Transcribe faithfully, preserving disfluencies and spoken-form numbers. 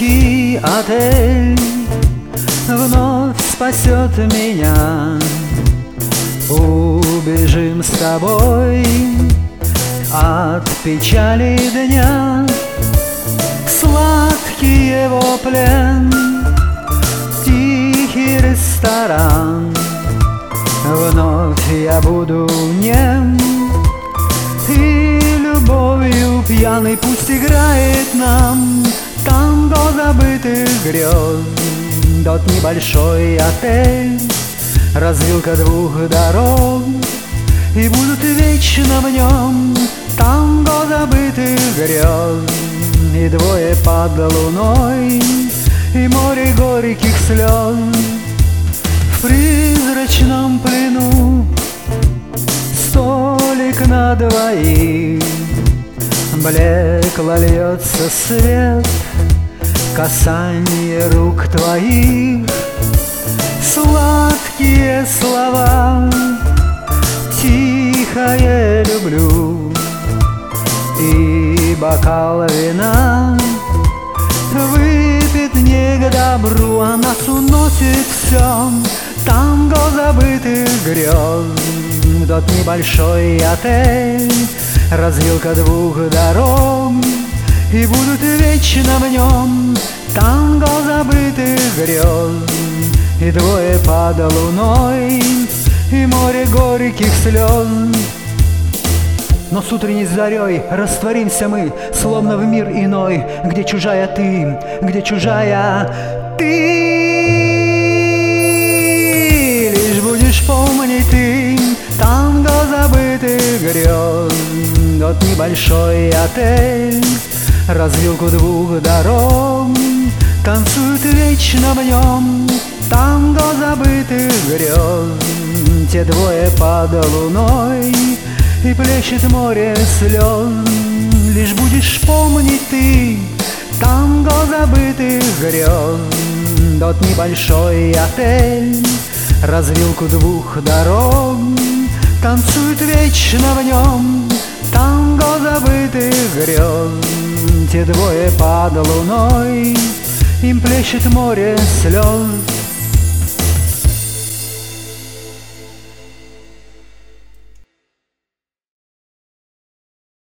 Русский отель вновь спасет меня. Убежим с тобой от печали дня. Сладкий его плен, тихий ресторан. Вновь я буду нем, и любовью пьяный пусть играет нам танго забытых грез. Тот небольшой отель, развилка двух дорог, и будут вечно в нем танго забытых грез. И двое под луной, и море горьких слез. В призрачном плену столик на двоих, блекло льется свет, касание рук твоих. Сладкие слова, тихое люблю, и бокал вина выпит не к добру, а нас уносит все танго забытых грез. Тот небольшой отель, развилка двух дорог, и будут вечно в нем танго забытых грез. И двое под луной, и море горьких слез. Но с утренней зарей растворимся мы, словно в мир иной, где чужая ты, где чужая ты. Лишь будешь помнить ты танго забытых грез. Тот небольшой отель, развилку двух дорог, танцуют вечно в нем танго забытых грез. Те двое под луной, и плещет море слез. Лишь будешь помнить ты танго забытых грез. Тот небольшой отель, развилку двух дорог, танцуют вечно в нем танго забытых грез. Те двое под луной, им плещет море слез.